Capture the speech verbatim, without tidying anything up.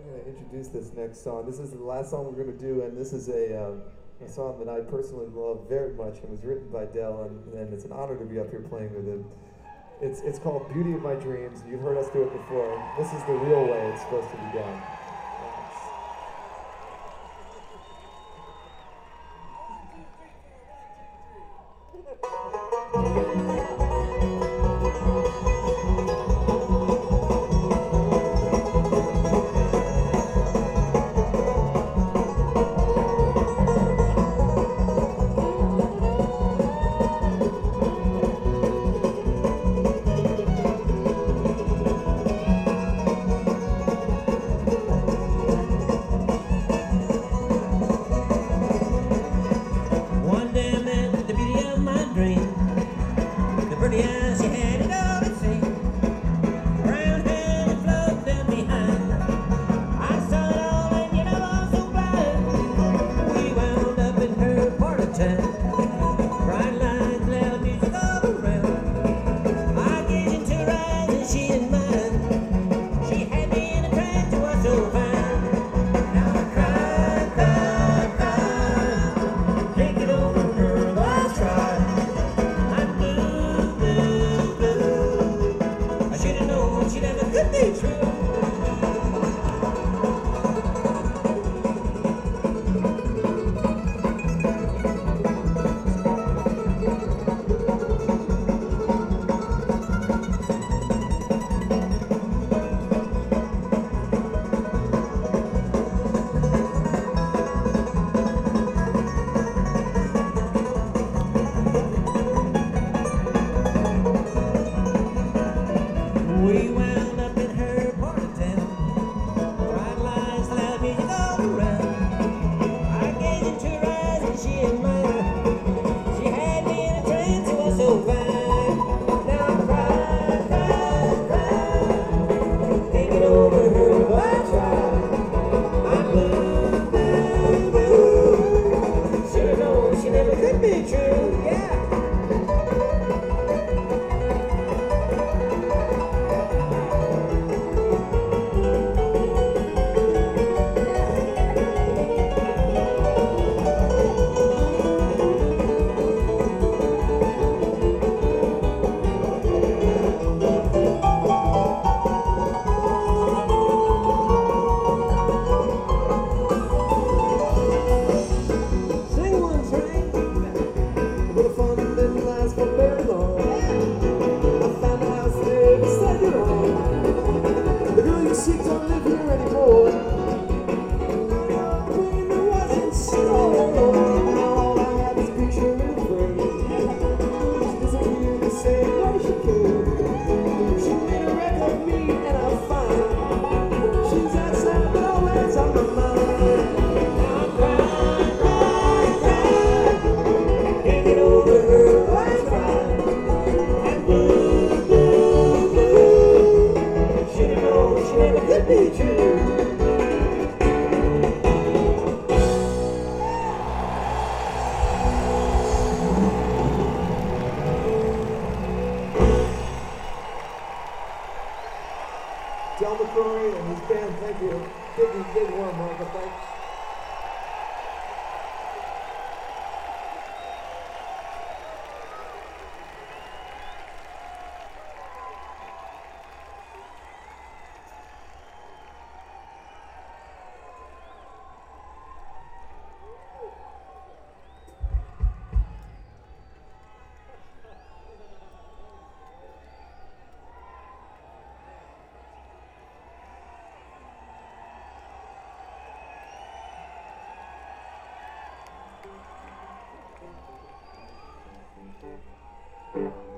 I'm going to introduce this next song. This is the last song we're going to do, and this is a, um, a song that I personally love very much and was written by Del, and, and it's an honor to be up here playing with him. It's, it's called Beauty of My Dreams. You've heard us do it before. This is the real way it's supposed to be done. Del McCrory and his band, thank you. Big, big warm welcome, thanks. Thank you.